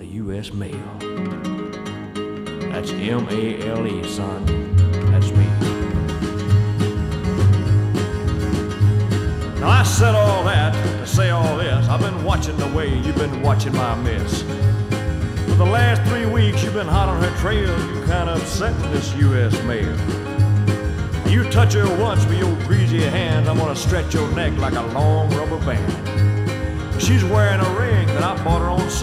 the U.S. Mail. That's M-A-L-E, son. That's me. Now I said all that to say all this. I've been watching the way you've been watching my mess. For the last 3 weeks you've been hot on her trail. You kind of upset this U.S. Mail. You touch her once with your greasy hand, I'm gonna stretch your neck like a long rubber band. She's wearing a ring that I bought her on sale.